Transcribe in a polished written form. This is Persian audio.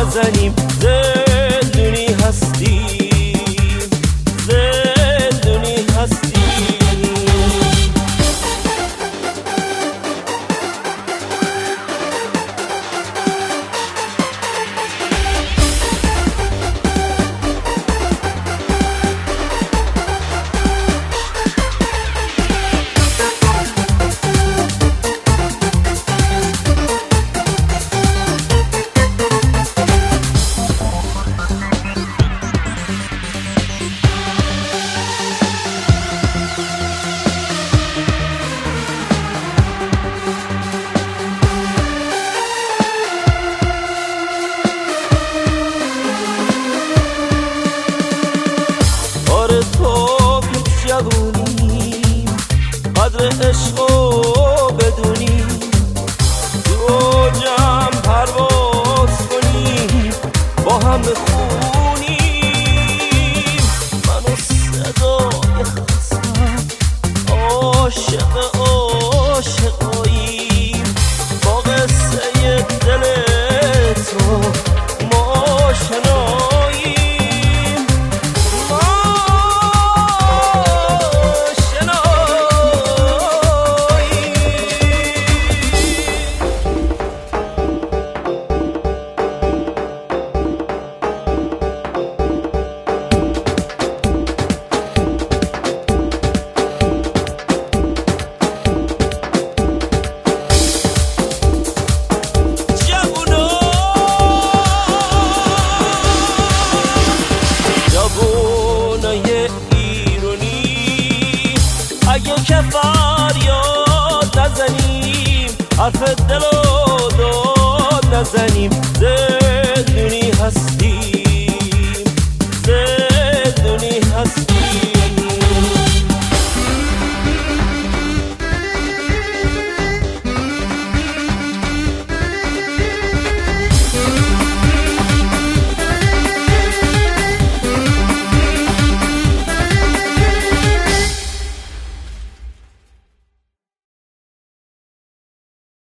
نزنیم، زندونی هستیم، زندونی هستیم. قدر عشقو بدونیم، تو جمع پرواز کنیم، با هم بخونیم. من و صدای خستم عاشق عاشقاییم، با قصه دل تو ما شناییم. اگه که فریاد نزنیم، حرف دل و داد نزنیم، زندونی هستیم، زندونی هستیم.